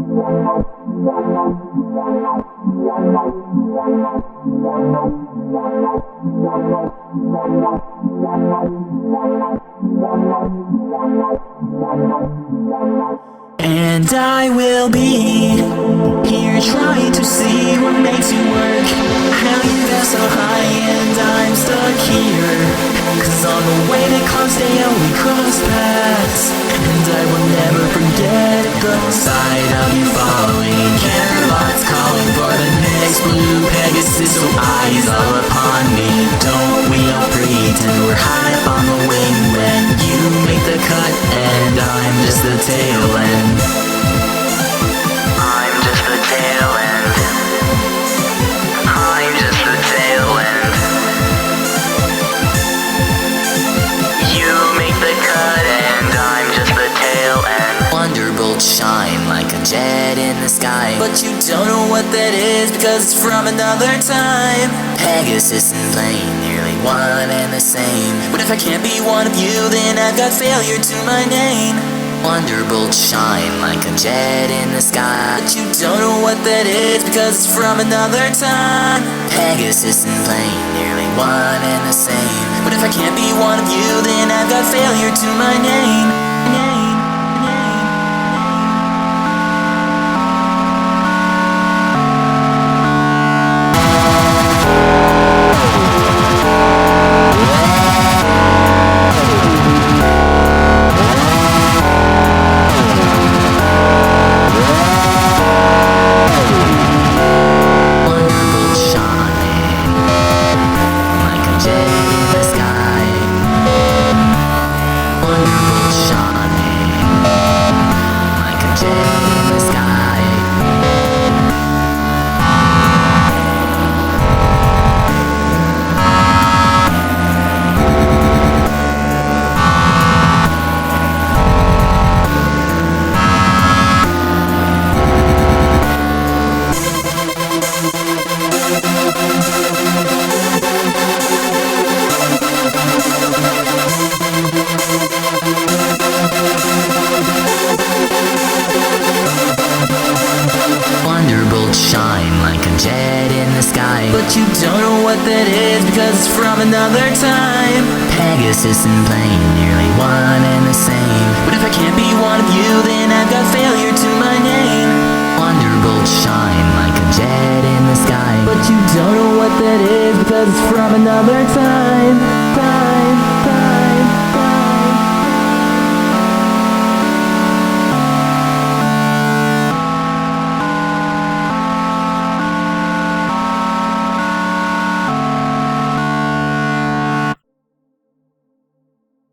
And I will be here trying to see what makes you work. How you got so high and I'm stuck here. Cause on the way to Clarksdale we crossed paths, and I will never forget the sight of you falling. Camelot's calling for the next blue Pegasus, so eyes all upon me. Don't we all pretend we're high up on the wing when you make the cut and I'm just the tail end. I'm just the tail end. I'm just the tail end. You make the cut and I'm just the tail end. Wonderbolts shine like a jet in the sky, but you don't know what that is because it's from another time. Pegasus and plane, nearly one and the same. But if I can't be one of you, then I've got failure to my name. Wonderbolts shine like a jet in the sky, but you don't know what that is because it's from another time. Pegasus and plane, nearly one and the same. But if I can't be one of you, then I've got failure to my name. Shine like a jet in the sky, but you don't know what that is because it's from another time. Pegasus and plane, nearly one and the same. But if I can't be one of you, then I've got failure to my name. Wonderbolts shine like a jet in the sky, but you don't know what that is because it's from another time.